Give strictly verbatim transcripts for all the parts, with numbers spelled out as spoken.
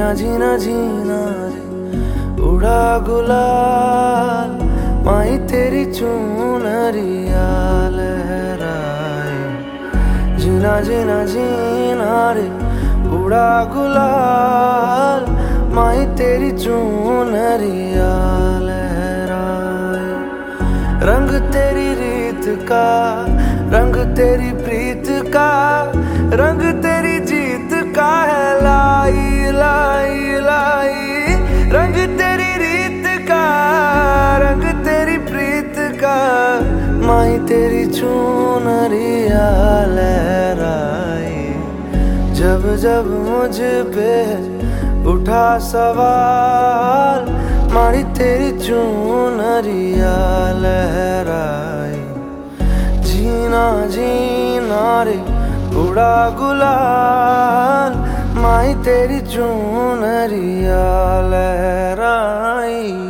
जीना जीना जीना रे उड़ा गुलाल, माही तेरी चुनरिया लहराए। जीना जीना जीना रे उड़ा गुलाल, माही तेरी चुनरिया लहराए। रंग तेरी रीत का, रंग तेरी प्रीत का, रंग तेरी जीत का है लाई लाई लाई। रंग तेरी रीत का, रंग तेरी प्रीत का, माही तेरी चुनरिया लहराए। जब जब मुझ पे उठा सवाल, माही तेरी चुनरिया लहराए। जीना जीना रे उड़ा गुलाल, माही तेरी चुनरिया लहराई।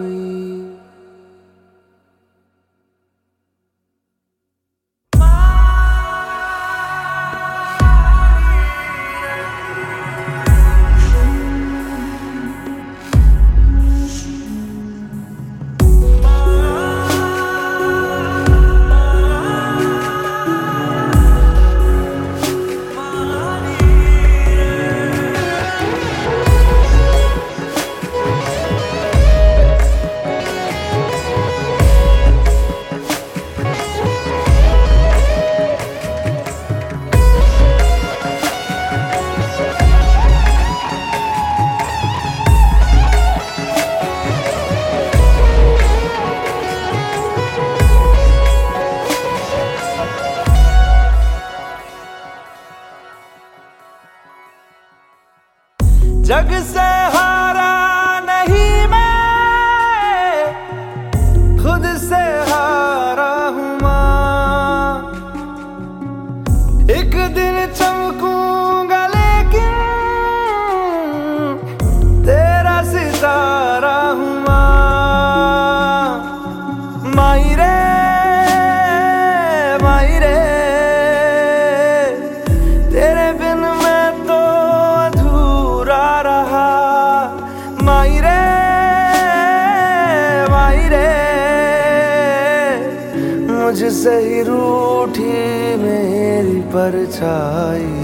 जग से हारा नहीं मैं, खुद से हारा हूँ माँ। एक दिन चमकूंगा लेकिन तेरा सितारा हूँ माँ। माई रे माई रे, तेरे बिन मैं तो अधूरा रहा। माई रे माई रे, मुझसे ही रूठी मेरी परछाई।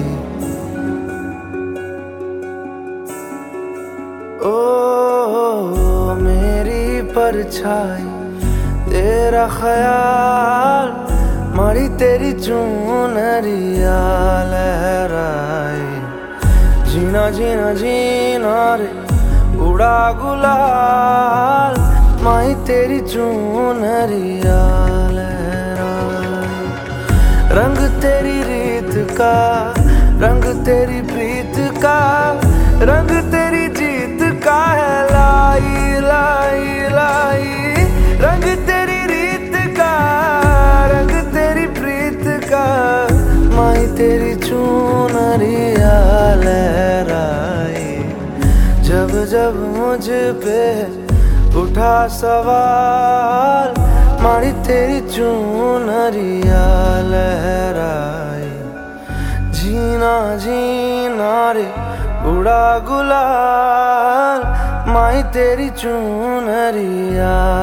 ओ मेरी परछाई, तेरा ख्याल, माही तेरी चुनरिया लहराए। जीना जीना जीना रे उड़ा गुलाल, माही तेरी चुनरिया लहराए। रंग तेरी रीत का, रंग तेरी प्रीत का, रंग तेरी जीत का है लाई लाई लाई। रंग तेरी रीत का, रंग तेरी प्रीत का, माही तेरी चुनरिया लहराए। जब जब मुझ पे उठा सवाल, माही तेरी चुनरिया लहराए। जीना जीना रे उड़ा गुलाल, माही तेरी चुनरिया